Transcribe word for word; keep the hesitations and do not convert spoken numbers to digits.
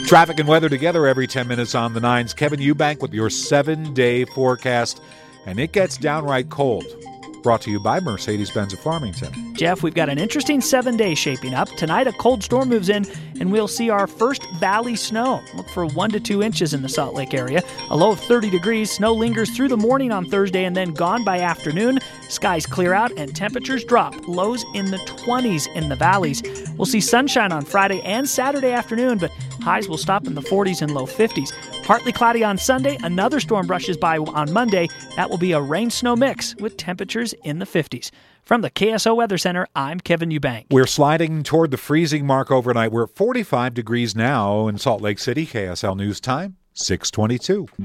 Traffic and weather together every ten minutes on the nines. Kevin Eubank with your seven-day forecast, and it gets downright cold. Brought to you by Mercedes-Benz of Farmington. Jeff, we've got an interesting seven day shaping up. Tonight, a cold storm moves in, and we'll see our first valley snow. Look for one to two inches in the Salt Lake area. A low of thirty degrees. Snow lingers through the morning on Thursday and then gone by afternoon. Skies clear out and temperatures drop. Lows in the twenties in the valleys. We'll see sunshine on Friday and Saturday afternoon, but highs will stop in the forties and low fifties. Partly cloudy on Sunday. Another storm brushes by on Monday. That will be a rain-snow mix with temperatures in the fifties. From the K S O Weather Center, I'm Kevin Eubank. We're sliding toward the freezing mark overnight. We're at forty-five degrees now in Salt Lake City. K S L News Time, six twenty-two.